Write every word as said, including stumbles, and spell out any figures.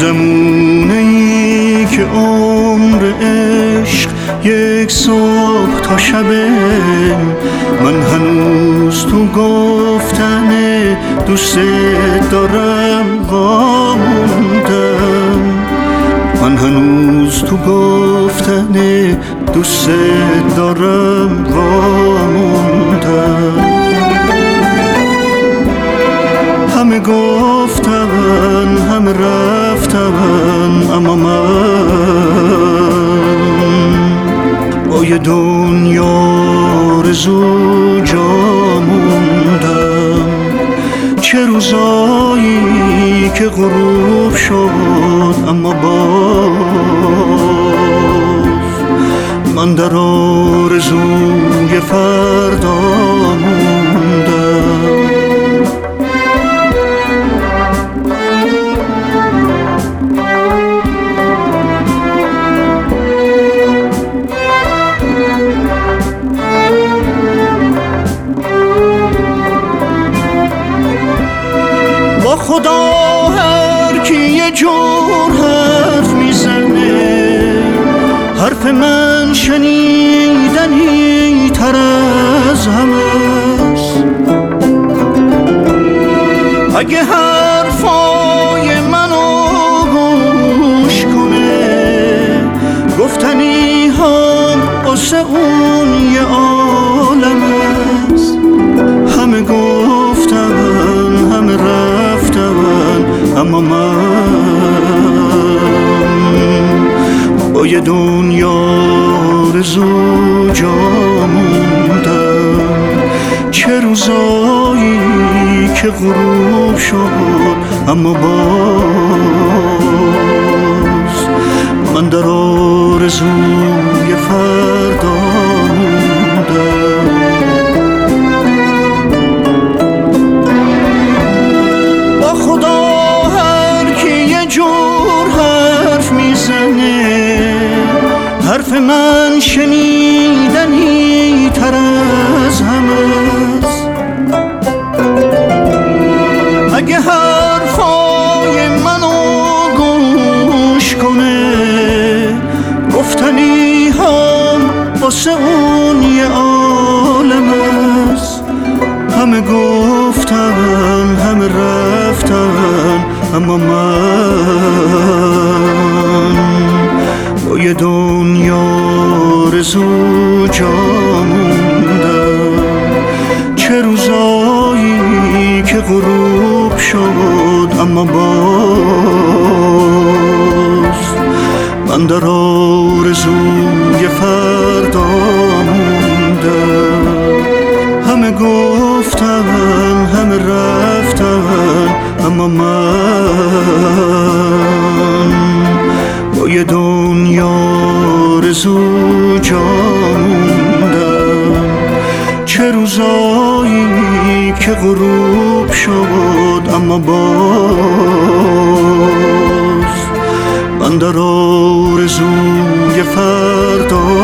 زمونه‌ای که عمر عشق یک صبح تا شبه، من هنوز تو گفتن دوست دارم واموندم، من هنوز تو گفتن دوست دارم واموندم. همه گفتم همه رفتم، اما من با یه دنیا آرزو جا موندم. چه روزایی که غروب شد اما باز من در آرزوی فردا موندم. با خدا هر کی یه جور حرف میزنه، حرف من شنیدنی تر از همه است. اگه حرفای منو گوش کنه، گفتنی هم واسه اون یه عالم است. همه گفتن همه رفتن، اما من با یه دنیا آرزو جا موندم. چه روزایی که غروب شد اما باز من در آرزوی فردا موندم. با خدا هر کی یه جور حرف میزنه، حرف من شنیدنی تر از همه است. اگه حرفای منو گوش کنه، گفتنی هم واسه اون یه عالم است. همه گفتن همه رفتن، اما من با یه دنیا آرزو جا موندم. چه روزایی که غروب شد اما باز من در آرزوی فردا موندم. همه گفتن همه رفتن، اما من با یه دنیا آرزو جا موندم. چه روزایی که غروب شد اما باز من در آرزوی فردا